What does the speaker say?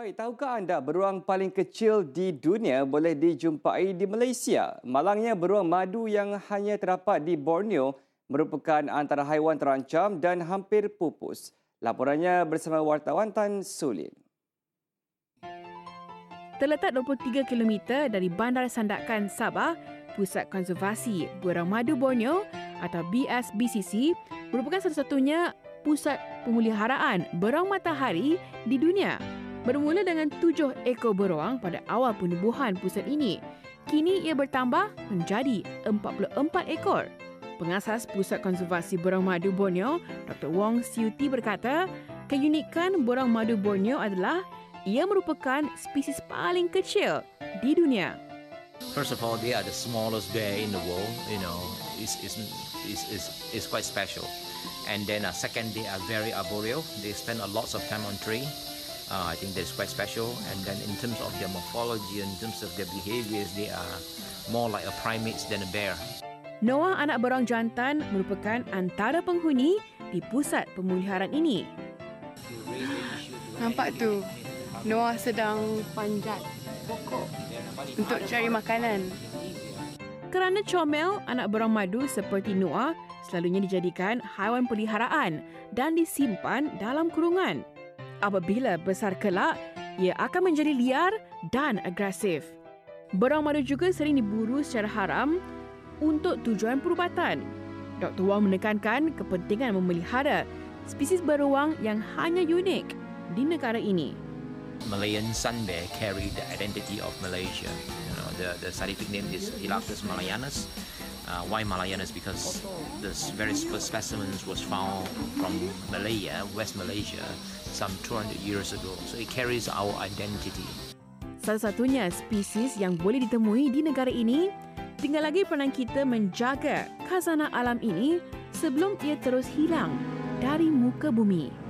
Baik, tahukah anda beruang paling kecil di dunia boleh dijumpai di Malaysia? Malangnya, beruang madu yang hanya terdapat di Borneo merupakan antara haiwan terancam dan hampir pupus. Laporannya bersama wartawan Tan Sulin. Terletak 23 km dari Bandar Sandakan, Sabah, Pusat Konservasi Burung Madu Borneo atau BSBCC merupakan satu-satunya pusat pemeliharaan beruang matahari di dunia. Bermula dengan 7 ekor beruang pada awal penubuhan pusat ini, kini ia bertambah menjadi 44 ekor. Pengasas Pusat Konservasi Burung Madu Borneo, Dr. Wong Siu Tee berkata, keunikan burung madu Borneo adalah ia merupakan spesies paling kecil di dunia. First of all, they are the smallest bear in the world. It's quite special. And then second, they are very arboreal. They spend a lot of time on tree. I think that's quite special. And then in terms of their morphology, in terms of their behaviors, they are more like a primates than a bear. Noah, anak beruang jantan, merupakan antara penghuni di pusat pemeliharaan ini. Nampak tu, Noah sedang panjat pokok untuk cari makanan. Kerana comel, anak beruang madu seperti Noah selalunya dijadikan haiwan peliharaan dan disimpan dalam kurungan. Apabila besar kelak, ia akan menjadi liar dan agresif. Beruang madu juga sering diburu secara haram untuk tujuan perubatan. Dr. Wong menekankan kepentingan memelihara spesies beruang yang hanya unik di negara ini. Malayan sun bear carry the identity of Malaysia. The scientific name is Hylarctus malayanus. Why Malayanus? Because this very first specimens was found from Malaya, West Malaysia, some 200 years ago. So it carries our identity. Salah-satunya spesies yang boleh ditemui di negara ini, tinggal lagi peranan kita menjaga khazanah alam ini sebelum ia terus hilang dari muka bumi.